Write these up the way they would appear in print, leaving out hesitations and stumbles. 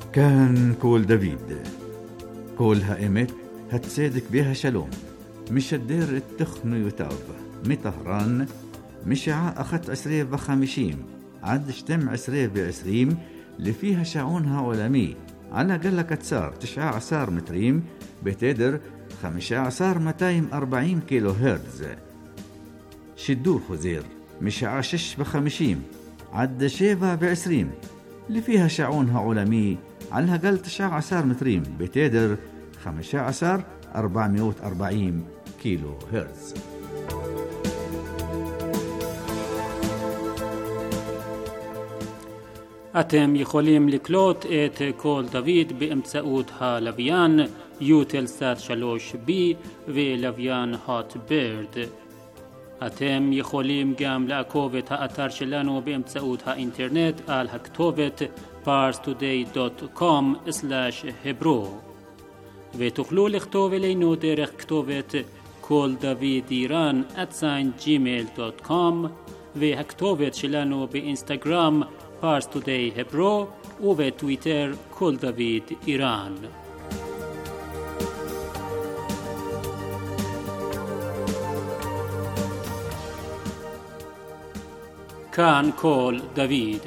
كان كول دافيد كولها إمت هتصادق بها شلوم مش الدير التخن يتاب مطهران مشاع أخت 20 عد شتم 20 اللي فيها شعونها علمي على قلك تسار 19 متريم بتدر 15,240 كيلو هرتز. شدور خزير مشاع 56 عد 27 اللي فيها شعونها علمي على قل 19 متريم بتدر 15,440 كيلو هرتز. אתם יכולים לקלוט את קול דוד באמצעות הלוויין יוטלסאט 3B ולוויין הוט בירד. אתם יכולים גם לעקוב את האתר שלנו באמצעות האינטרנט על הכתובת parstoday.com/hebro ותוכלו לכתוב אלינו דרך כתובת קול דוד איראן @gmail.com והכתובת שלנו באינסטגרם parstoday hebro ובטוויטר קול דוד איראן. כאן קול דוד.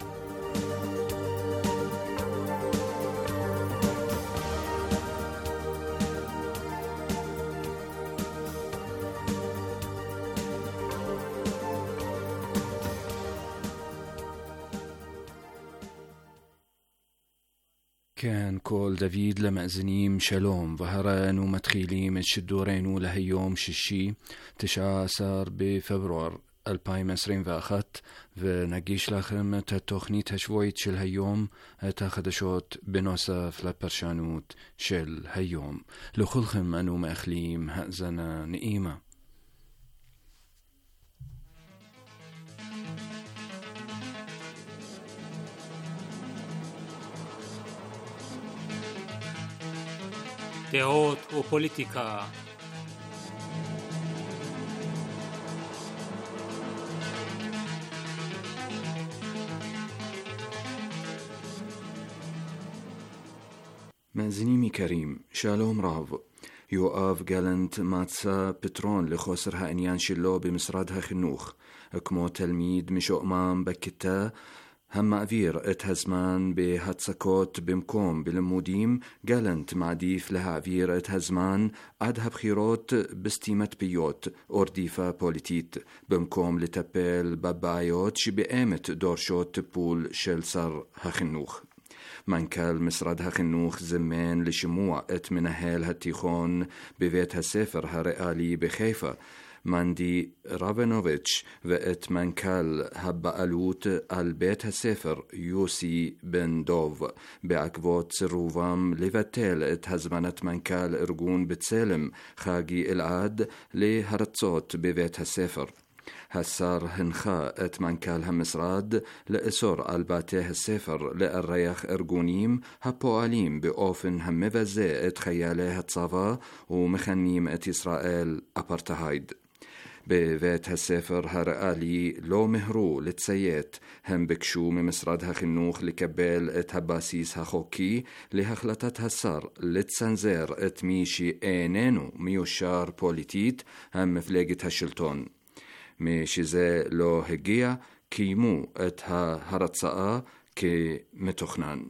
كان كول دافيد لمأزنيم شلوم ظهران ومتخيليم تشدورين لهيوم ششي 19 بفبراير 2021 ونجيش لكم تتخنيت هشويت شل هيوم تاخدشوت بنوصف لبرشانوت شل هيوم لخلخم أنو مأخليم هأزنا نئيمة. דעות ופוליטיקה. مأزنيمي كريم شالوم راف يوآف جالنت ماتسا بترون لخسر هانيان شلو بمصرادها خنوخ كمو تلميد مشو أمام بكتا هم أفير اتهزمان بهاتسكوت بمكوم بالموديم جالنت معديف لها أفير اتهزمان عدها بخيروت بستيمة بيوت أرديفة بوليتيت بمكوم لتبال بابايوت شي بقامت دورشوت تبول شلسر هخنوخ منكال مسرد هخنوخ زمان لشموع اتمنهال هاتيخون ببيت هالسفر هرقالي بخيفة ماندي رابينوفيتش وات منكال هبقالوت البيت هالسفر يوسي بن دوف بعكبوت سروفام لفتال اتهزمنت منكال ارجون بتسالم خاجي العاد لهرتصوت ببيت هالسفر هسار هنخا ات منكال همسراد لأسور الباته السفر لأريخ ارجونيم هبواليم بأوفن همفزي ات خياله هتصافا ومخنيم ات إسرائيل أبارتهايد ببيت هالسفر هرقالي لو مهرو لتسيات هم بكشو ممسراد هخنوخ لكبال ات هباسيس هخوكي لهخلطت هسار لتسنزير ات ميشي اينينو ميوشار بوليتيت هم مفلاقت هالشلتون مشيزي لو هجيا كيمو اتها هرتساء كمتخنان.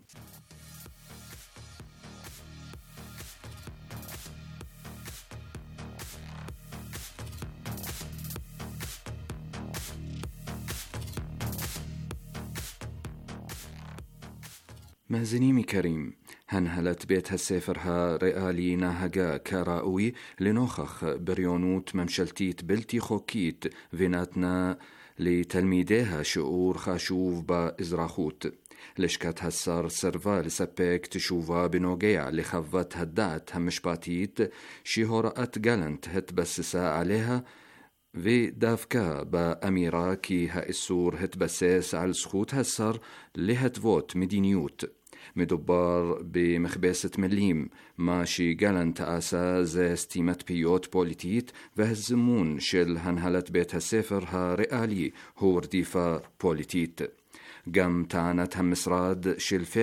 مازنيمي كريم هنهلت بيت هالسفر ها رئالي ناهجا كراوي لنوخخ بريونوت ممشلتيت بلتي خوكيت فيناتنا لتلميديها شعور خاشوف با إزراخوت لشكات هالسار سرفا لسبك تشوفا بنوغيع لخفت هدات همشباتيت شهورات جالنت هتبسسا عليها في دافكا با أميرا كي هالسور هتبسس على سخوت هالسار لهتفوت مدينيوت مدبار بمخباسة مليم ماشي جالنت آسا زي ستيمة بيوت بوليتيت وهزمون شل هنهلت بيت هالسفر ها رئالي هو رديفة بوليتيت قم تعنت همسراد شل فيها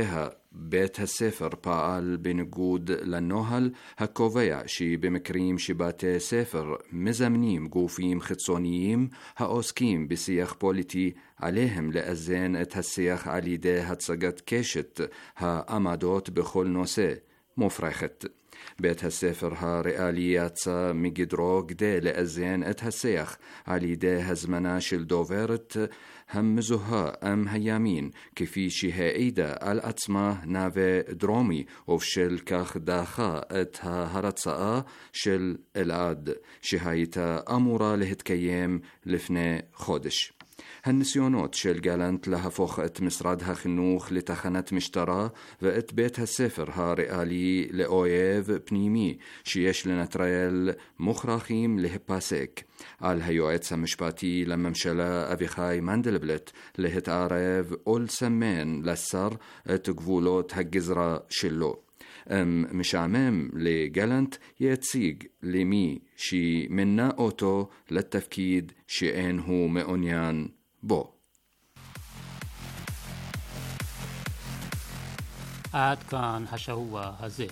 בית הספר פעל בניגוד לנוהל הקובע שבמקרים שבתי ספר מזמנים גופים חיצוניים העוסקים בשיח פוליטי עליהם לאזן את השיח על ידי הצגת קשת העמדות בכל נושא מופרכת. בית הספר הריאלי יצא מגדרו כדי לאזן את השיח על ידי הזמנה של דוברת המזוהה עם הימין, כפי שהעידה על עצמה נווה דרומי, ובשל כך דחה את ההרצאה של אלעד שהייתה אמורה להתקיים לפני חודש. הניסיונות של גלנט להפוך את משרד החינוך לתחנת משטרה ואת בית הספר הריאלי לאויב פנימי שיש לנטרל מוכרחים להיפסק. על היועץ המשפטי לממשלה אביחי מנדלבלט להתערב ולסמן לשר את גבולות הגזרה שלו. משעמם לגלנט יציג למי שמנה אותו לתפקיד שאין הוא מעוניין בו. עד כאן השבוע הזה.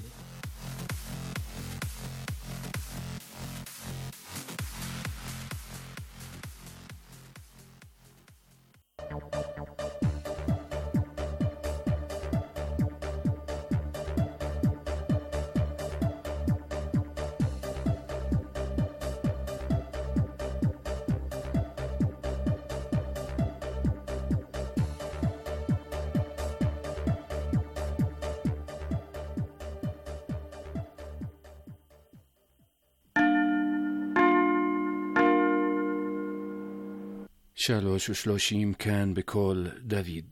שלוש ושלושים כאן בקול דוד.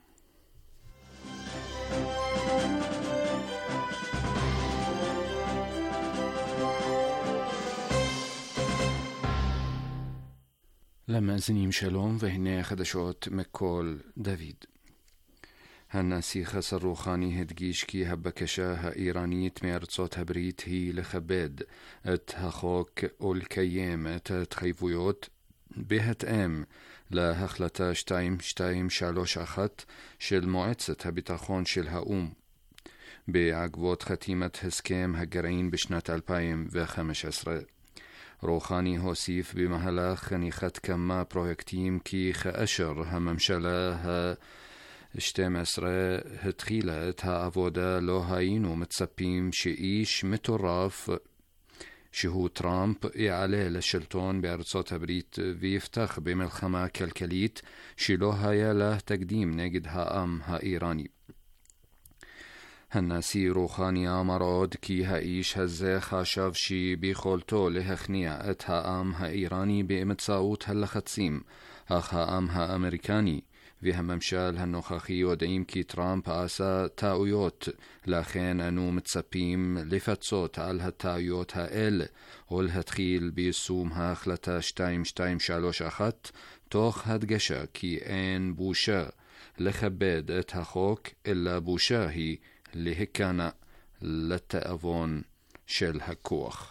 למאזינים שלום, והנה החדשות מקול דוד. הנשיא חסן רוחאני הדגיש כי הבקשה האיראנית מארצות הברית היא לכבד את החוק ולקיים את ההתחייבויות בהתאם להחלטה 2231 של מועצת הביטחון של האו"ם בעקבות חתימת הסכם הגרעין בשנת 2015. רוחאני הוסיף במהלך חניכת כמה פרויקטים כי כאשר הממשלה ה-12 התחילה את העבודה לא היינו מצפים שאיש מטורף שהוא טראמפ יעלה לשלטון בארצות הברית ויפתח במלחמה כלכלית שלא היה לה תקדים נגד העם האיראני. הנשיא רוחאני אמר עוד כי האיש הזה חשב שביכולתו להכניע את העם האיראני באמצעות הלחצים, אך העם האמריקני והממשל הנוכחי יודעים כי טראמפ עשה טעויות, לכן אנו מצפים לפצות על הטעויות האלה ולהתחיל ביישום ההחלטה 2231 תוך הדגשה כי אין בושה לכבד את החוק, אלא בושה היא להיכנע לתאבון של הכוח.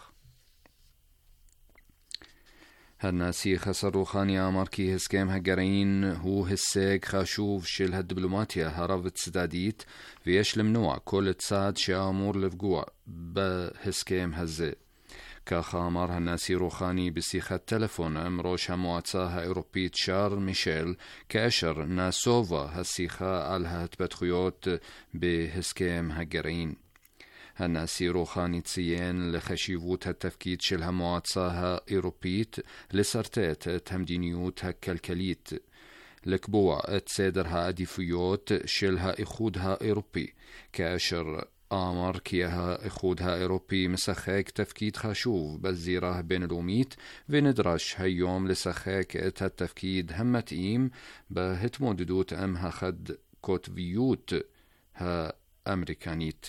הנשיא חסן רוחאני אמר כי הסכם הגרעין הוא הישג חשוב של הדיפלומטיה הרב-צדדית ויש למנוע כל צעד שאמור לפגוע בהסכם הזה. ככה אמר הנשיא רוחאני בשיחת טלפון עם ראש המועצה האירופית שארל מישל כאשר נסובה השיחה על ההתפתחויות בהסכם הגרעין. הנשיא רוחאני ציין לחשיבות התפקיד של המועצה האירופית לסרטט את המדיניות הכלכלית, לקבוע את סדר העדיפויות של האיחוד האירופי, כאשר אמר כי האיחוד האירופי משחק תפקיד חשוב בזירה הבינלאומית ונדרש היום לשחק את התפקיד המתאים בהתמודדות עם החד-קוטביות האמריקנית.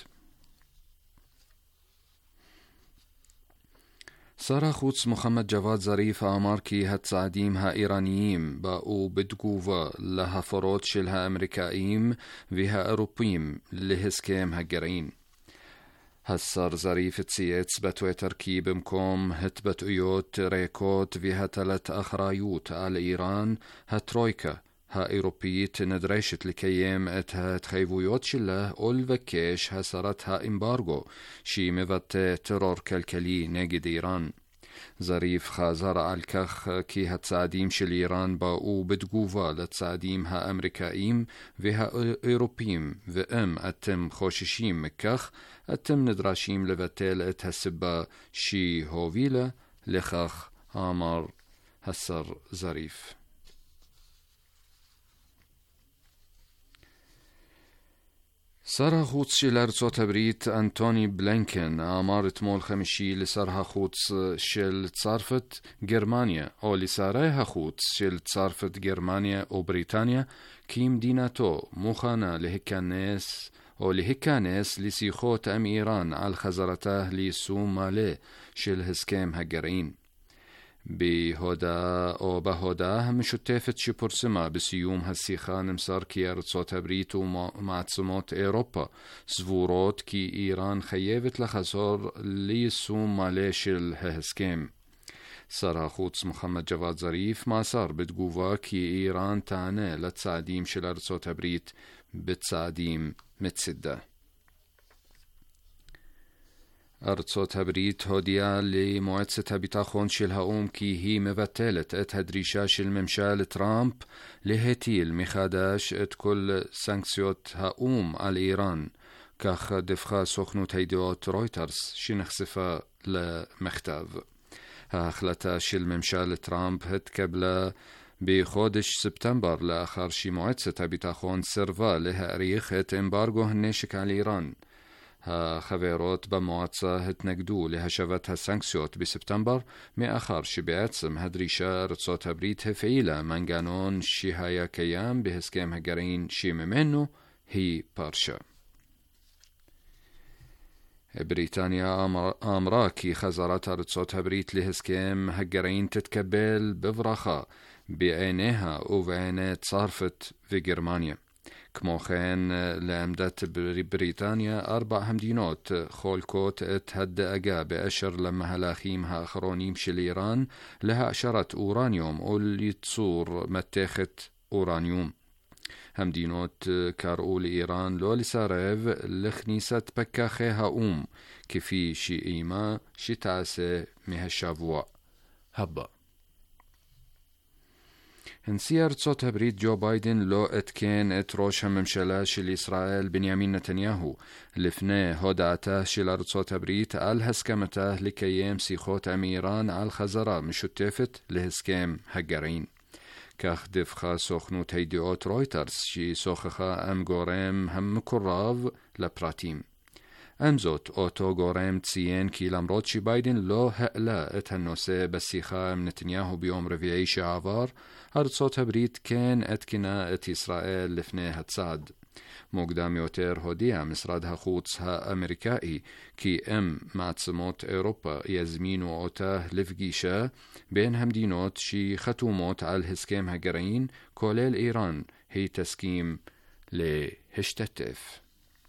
שר החוץ מוחמד ג'וואד זריף אמר כי הצעדים האיראניים באו בתגובה להפרות של האמריקאים והאירופים להסכם הגרעין. השר זריף צייץ בטוויטר כי במקום התבטאויות ריקות והטלת אחריות על איראן, הטרויקה האירופאית נדרשת לקיים את ההתחייבויות שלה או לבקש הסרת האמברגו שהיא מבטא טרור כלכלי נגד איראן. זריף חזר על כך כי הצעדים של איראן באו בתגובה לצעדים האמריקאים והאירופאים, ואם אתם חוששים מכך, אתם נדרשים לבטל את הסיבה שהובילה לכך, אמר השר זריף. שר החוץ של ארצות הברית אנטוני בלינקן אמר אתמול חמישי לשר החוץ של צרפת גרמניה או לשרי החוץ של צרפת גרמניה או בריטניה כי מדינתו מוכנה להיכנס לשיחות עם איראן על חזרתה ליישום מלא של הסכם הגרעין. בהודעה המשותפת שפורסמה בסיום השיחה נמסר כי ארצות הברית ומעצמות אירופה סבורות כי איראן חייבת לחזור ליישום מלא של ההסכם. שר החוץ מוחמד ג'וואד זריף מסר בתגובה כי איראן תענה לצעדים של ארצות הברית בצעדים מצידה. ארצות הברית הודיעה למועצת הביטחון של האו"ם כי היא מבטלת את הדרישה של ממשל טראמפ להטיל מחדש את כל סנקציות האו"ם על איראן, כך דיווחה סוכנות הידיעות רויטרס שנחשפה למכתב. ההחלטה של ממשל טראמפ התקבלה בחודש ספטמבר לאחר שמועצת הביטחון סירבה להאריך את אמברגו הנשק על איראן. החברות במועצה התנגדו להשבת הסנקציות בספטמבר, מאחר שבעצם הדרישה ארצות הברית הפעילה מנגנון שהיה קיים בהסכם הגרעין שממנו היא פרשה. בריטניה אמרה כי חזרת ארצות הברית להסכם הגרעין תתקבל בברכה בעיניה ובעיני צרפת וגרמניה. כמו כן, לעמדת בריטניה, 4 המדינות חולקות את הדאגה באשר למהלכים האחרונים של איראן להעשרת אורניום או ליצור מתכת אורניום. המדינות קראו לאיראן לא לסרב לכניסת פקחי האו"ם, כפי שאימה שתעשה מהשבוע הבא. נשיא ארצות הברית ג'ו ביידן לא עדכן את ראש הממשלה של ישראל בנימין נתניהו לפני הודעתה של ארצות הברית על הסכמתה לקיים שיחות עם איראן על חזרה משותפת להסכם הגרעין. כך דיווחה סוכנות הידיעות רויטרס ששוחחה עם גורם המקורב לפרטים. עם זאת, אותו גורם ציין כי למרות שביידן לא העלה את הנושא בשיחה עם נתניהו ביום רביעי שעבר, ארצות הברית כן עדכנה את ישראל לפני הצעד. מוקדם יותר הודיע משרד החוץ האמריקאי כי אם מעצמות אירופה יזמינו אותה לפגישה בין המדינות שחתומות על הסכם הגרעין, כולל איראן, היא תסכים להשתתף.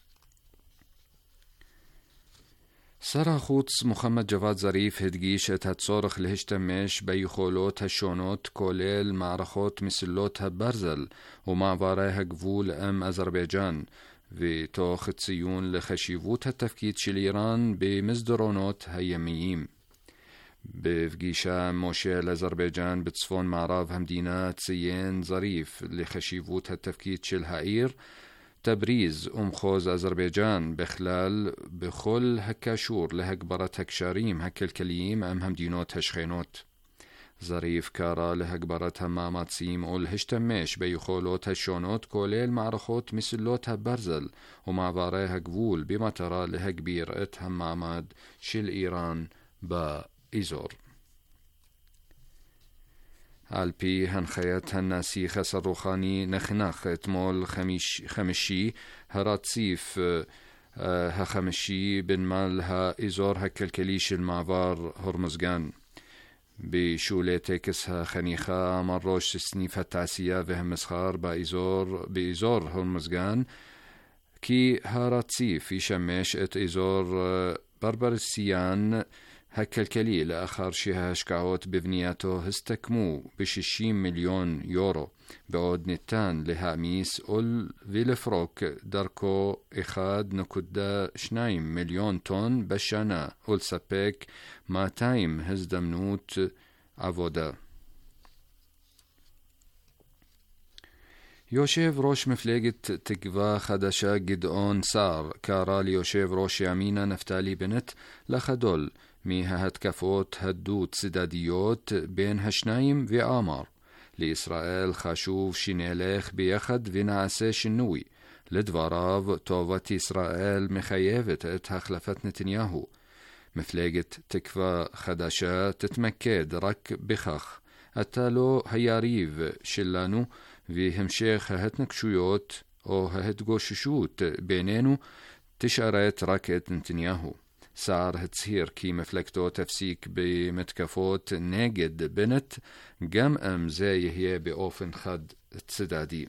שר החוץ מוחמד ג'וואד זריף הדגיש את הצורך להשתמש ביכולות השונות כולל מערכות מסילות הברזל ומעברי הגבול עם אזרבייג'אן, ותוך ציון לחשיבות התפקיד של איראן במסדרונות הימיים. בפגישה עם מושל אזרבייג'אן בצפון מערב המדינה ציין זריף לחשיבות התפקיד של העיר תבריז ומחוז אזרבייג'אן בכלל בכל הקשור להגברת הקשרים הכלכליים עם המדינות השכנות. זריף קרא להגברת המאמצים ולהשתמש ביכולות השונות כולל מערכות מסילות הברזל ומעברי הגבול במטרה להגביר את המעמד של איראן באזור. על פי הנחיית הנשיא חסן רוחני נחנך אתמול חמישי הרציף החמישי בנמל האזור הכלכלי של מעבר הורמוזגן. בשולי טקס החניכה אמר ראש סניף התעשייה והמסחר באזור הורמוזגן כי הרציף ישמש את אזור ברברסיאן הכלכלי לאחר שההשקעות בבנייתו הסתכמו ב-60 מיליון יורו, בעוד ניתן להעמיס ולפרוק דרכו 1.2 מיליון טון בשנה ולספק 200 הזדמנות עבודה. יושב ראש מפלגת תקווה חדשה גדעון סער קרא ליושב ראש ימינה נפתלי בנט לחדול מההתקפות הדו-צדדיות בין השניים ואמר, לישראל חשוב שנלך ביחד ונעשה שינוי. לדבריו, טובת ישראל מחייבת את החלפת נתניהו. מפלגת תקווה חדשה תתמקד רק בכך. אתה לא היריב שלנו, והמשך ההתנגשויות או ההתגוששות בינינו תשרת רק את נתניהו. סער הצהיר כי מפלגתו תפסיק במתקפות נגד בנט, גם אם זה יהיה באופן חד צדדי.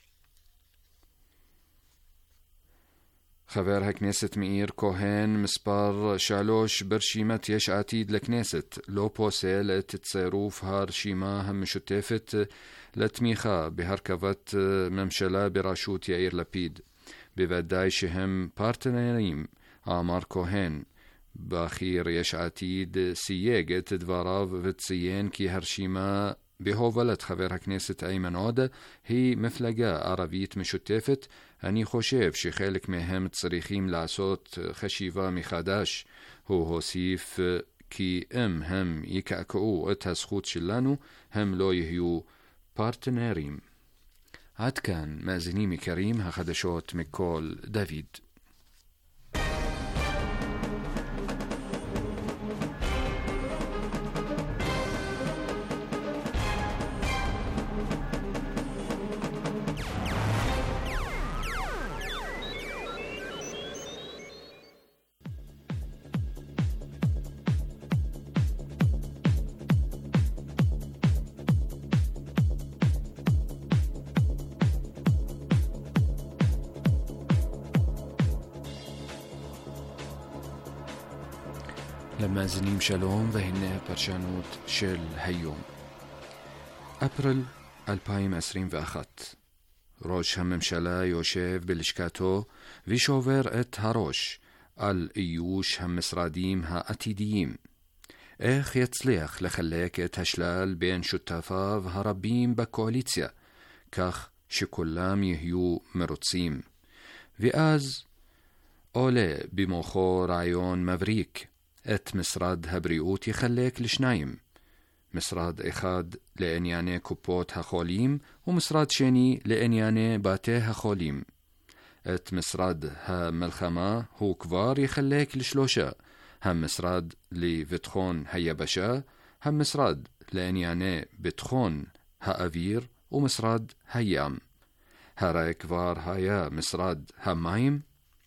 חבר הכנסת מאיר כהן, מספר 3 ברשימת יש עתיד לכנסת, לא פוסל את צירוף הרשימה המשותפת לתמיכה בהרכבת ממשלה בראשות יאיר לפיד. בוודאי שהם פרטנרים, אמר כהן. בכיר יש עתיד סייג את דבריו וציין כי הרשימה בהובלת חבר הכנסת איימן עודה היא מפלגה ערבית משותפת. אני חושב שחלק מהם צריכים לעשות חשיבה מחדש. הוא הוסיף כי אם הם יקעקעו את הזכות שלנו, הם לא יהיו פרטנרים. עד כאן, מאזינים יקרים, החדשות מכל דוד. למאזינים שלום, והנה הפרשנות של היום. אפריל 2021. ראש הממשלה יושב בלשכתו ושובר את הראש על איוש המשרדים העתידיים. איך יצליח לחלק את השלל בין שותפיו הרבים בקואליציה, כך שכולם יהיו מרוצים. ואז עולה במוחו רעיון מבריק. את משרד הבריאות יחלק לשניים, משרד אחד לענייני קופות החולים ומשרד שני לענייני בתי החולים. את משרד המלחמה הוא כבר יחלק לשלושה, המשרד לביטחון היבשה, המשרד לענייני ביטחון האוויר ומשרד הים. הרי כבר היה משרד המים.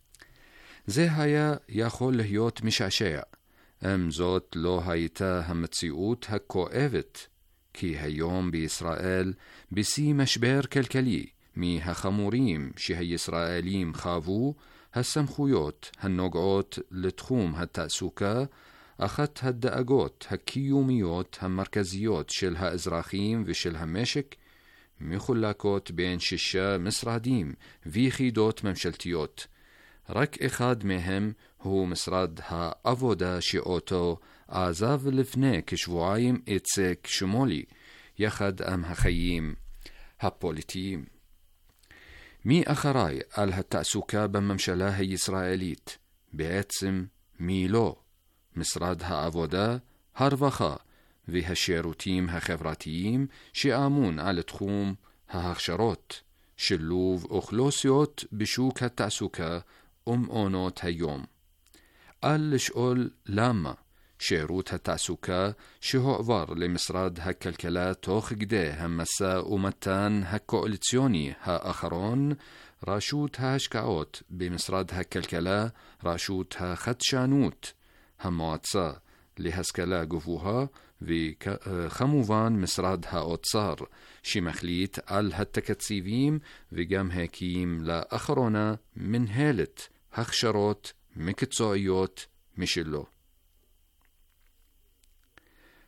זה היה יכול להיות משעשע, אם זאת לא הייתה המציאות הכואבת, כי היום בישראל, בשיא משבר כלכלי מהחמורים שהישראלים חוו, הסמכויות הנוגעות לתחום התעסוקה, אחת הדאגות הקיומיות המרכזיות של האזרחים ושל המשק, מחולקות בין 6 משרדים ויחידות ממשלתיות. רק אחד מהם הוא משרד העבודה שאותו עזב לפני כשבועיים איציק שמולי, יחד עם החיים הפוליטיים. מי אחראי על התעסוקה בממשלה הישראלית? בעצם מי לא? משרד העבודה, הרווחה והשירותים החברתיים שאמון על תחום ההכשרות, שילוב אוכלוסיות בשוק התעסוקה ומעונות היום. אל לשאול למה שירות התעסוקה שהועבר למשרד הכלכלה תוך כדי המשא ומתן הקואליציוני האחרון, רשות ההשקעות במשרד הכלכלה, רשות החדשנות, המועצה להשכלה גבוהה וכמובן משרד האוצר שמחליט על התקציבים וגם הקים לאחרונה מנהלת הכשרות מקצועיות משלו.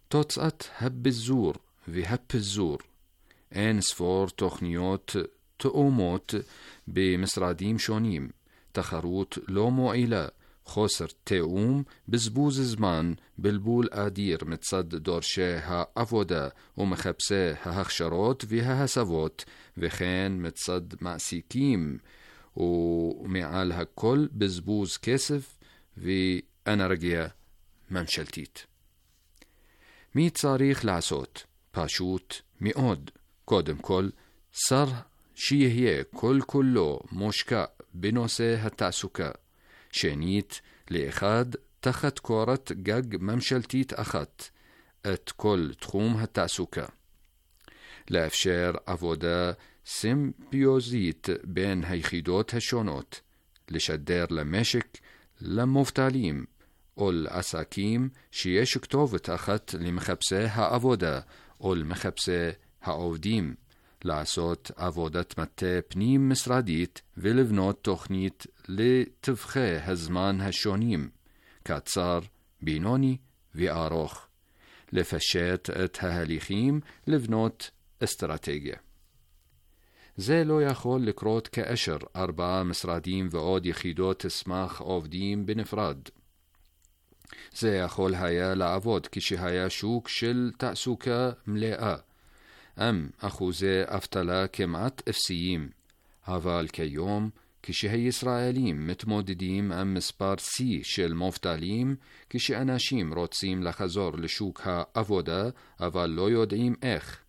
תוצאת הבזור והפזור. אין ספור תוכניות תאומות במשרדים שונים, תחרות לא מועילה, חוסר תאום, בזבוז זמן, בלבול אדיר מצד דורשי העבודה ומחפשי ההכשרות וההסבות, וכן מצד מעסיקים, ומעל הכל בזבוז כסף ואנרגיה ממשלתית. מי צריך לעשות? פשוט מאוד. קודם כל, שר שיהיה כל כולו מושקע בנושא התעסוקה. שנית, לאחד תחת קורת גג ממשלתית אחת את כל תחום התעסוקה. לאפשר עבודה סימביוזית בין היחידות השונות, לשדר למשק, למובטלים או לעסקים שיש כתובת אחת למחפשי העבודה או למחפשי העובדים, לעשות עבודת מטה פנים משרדית ולבנות תוכנית לטווחי הזמן השונים, קצר, בינוני וארוך, לפשט את ההליכים, לבנות אסטרטגיה. זה לא יכול לקרות כאשר 4 משרדים ועוד יחידות תסמך עובדים בנפרד. זה יכול היה לעבוד כשהיה שוק של תעסוקה מלאה, אחוזי אבטלה כמעט אפסיים, אבל כיום כשהישראלים מתמודדים עם מספר שיא של מובטלים, כשאנשים רוצים לחזור לשוק העבודה אבל לא יודעים איך,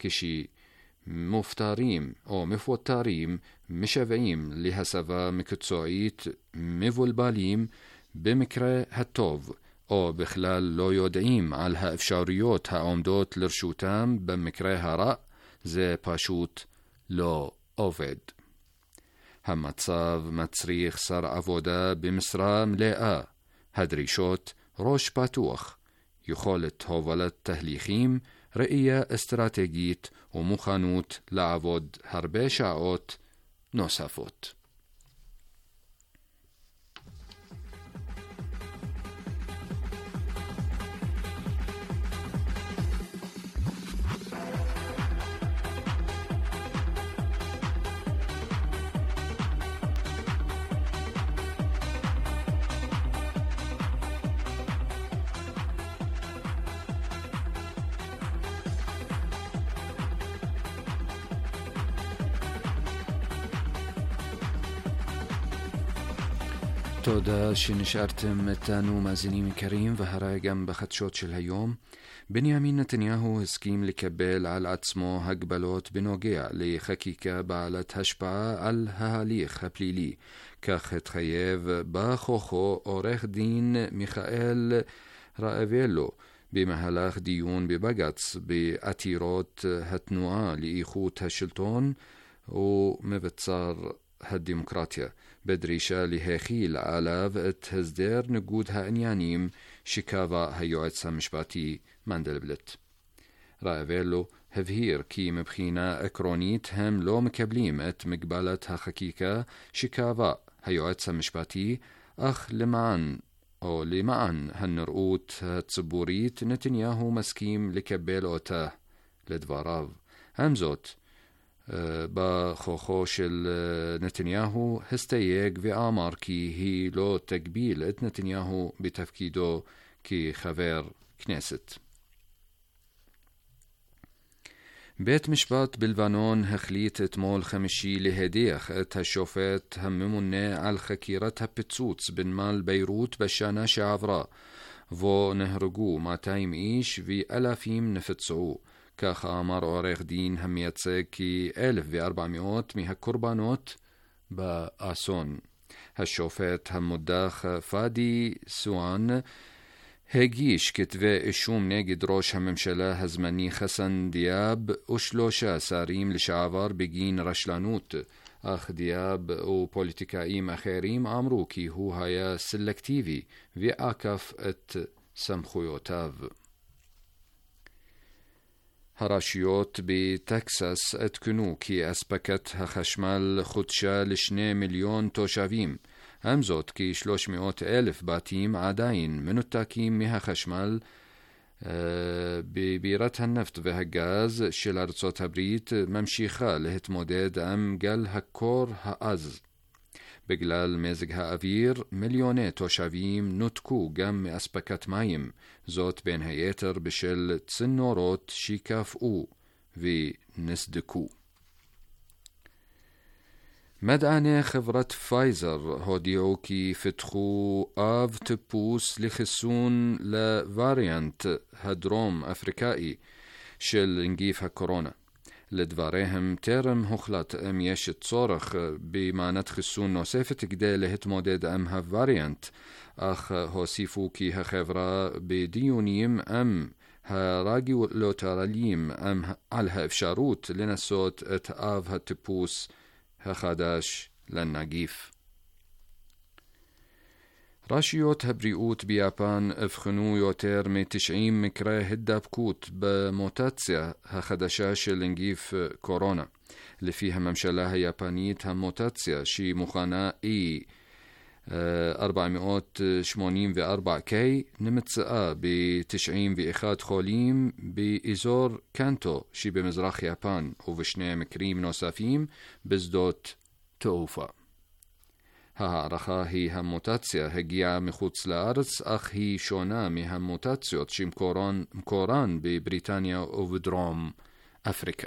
כשמופטרים או מפוטרים משוועים להסבה מקצועית, מבולבלים במקרה הטוב, או בכלל לא יודעים על האפשרויות העומדות לרשותם במקרה הרע, זה פשוט לא עובד. המצב מצריך שר עבודה במשרה מלאה, הדרישות ראש פתוח, יכולת הובלת תהליכים, ראייה אסטרטגית ומוכנות לעבוד הרבה שעות נוספות. תודה שנשארתם איתנו מאזינים יקרים, והרי גם בחדשות של היום. בנימין נתניהו הסכים לקבל על עצמו הגבלות בנוגע לחקיקה בעלת השפעה על ההליך הפלילי, כך התחייב בכוחו עורך דין מיכאל ראבלו במהלך דיון בבג"ץ בעתירות התנועה לאיכות השלטון ומבצר הדמוקרטיה, בדרישה להכיל עליו את הסדר ניגוד העניינים שקבע היועץ המשפטי מנדלבליט. ראבלו הבהיר כי מבחינה עקרונית הם לא מקבלים את מגבלת החקיקה שקבע היועץ המשפטי, אך למען הנראות הציבורית נתניהו מסכים לקבל אותה. לדבריו, עם זאת, בכוחו של נתניהו הסתייג ואמר כי היא לא תגביל את נתניהו בתפקידו כחבר כנסת. בית משפט בלבנון החליט אתמול חמישי להדיח את השופט הממונה על חקירת הפיצוץ בנמל ביירות בשנה שעברה, בו נהרגו 200 איש ואלפים נפצעו. כך אמר עורך דין המייצג כ-1,400 מהקורבנות באסון. השופט המודח פאדי סואן הגיש כתבי אישום נגד ראש הממשלה הזמני חסן דיאב ו3 שרים לשעבר בגין רשלנות, אך דיאב ופוליטיקאים אחרים אמרו כי הוא היה סלקטיבי ועקף את סמכויותיו. הרשויות בטקסס עדכנו כי אספקת החשמל חודשה ל2 מיליון תושבים. עם זאת, כ-300,000 בתים עדיין מנותקים מהחשמל בבירתها النفط והגז של ארצות הברית ממשיכה להתמודד עם גל הקור העז. בגלל מזג האוויר, מיליוני תושבים נותקו גם מאספקת מים, זאת בין היתר בשל צינורות שקפאו ונסדקו. מדעני חברת פייזר הודיעו כי פיתחו אב טיפוס לחיסון לווריאנט הדרום אפריקאי של נגיף הקורונה. לדבריהם טרם הוחלט אם יש צורך במנת חיסון נוספת כדי להתמודד עם הווריאנט, אך הוסיפו כי החברה בדיונים עם הרגולטוריים על האפשרות לנסות את אב הטיפוס החדש לנגיף. רשויות הבריאות ביפן אבחנו יותר מ-90 מקרי הידבקות במוטציה החדשה של נגיף קורונה. לפי הממשלה היפנית, המוטציה שהיא מוכנה E484K נמצאה ב-91 חולים באזור קנטו שבמזרח יפן ובשני מקרים נוספים בשדות תעופה. הערכה היא המוטציה הגיעה מחוץ לארץ, אך היא שונה מהמוטציות שמקורן בבריטניה ובדרום אפריקה.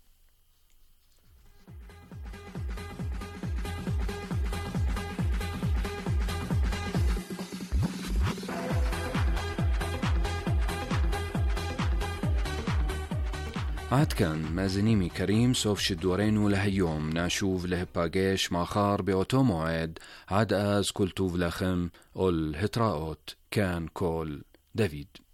עד כאן מאזינים יקרים, סוף שידורנו להיום. נשוב להיפגש מחר באותו מועד. עד אז כל טוב לכם ולהתראות. כאן כל דוד.